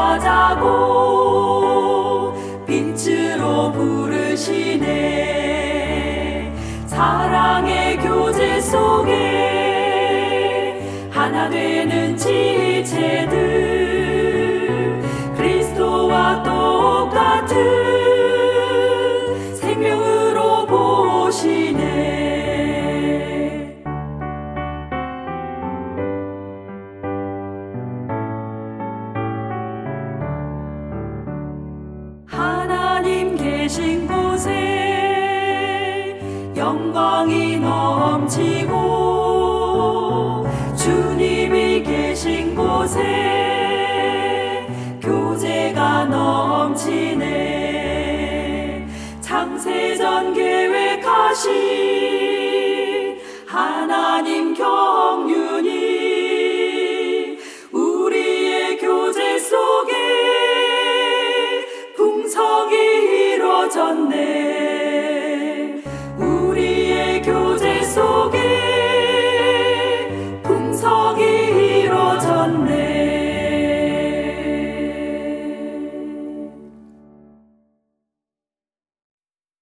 나가자고 빛으로 부르시네. 사랑의 교제 속에 하나 되는 지체들 그리스도와 똑같은 생명으로 보시네. 하나님 계신 곳에 영광이 넘치고 주님이 계신 곳에 교제가 넘치네. 창세전 계획하신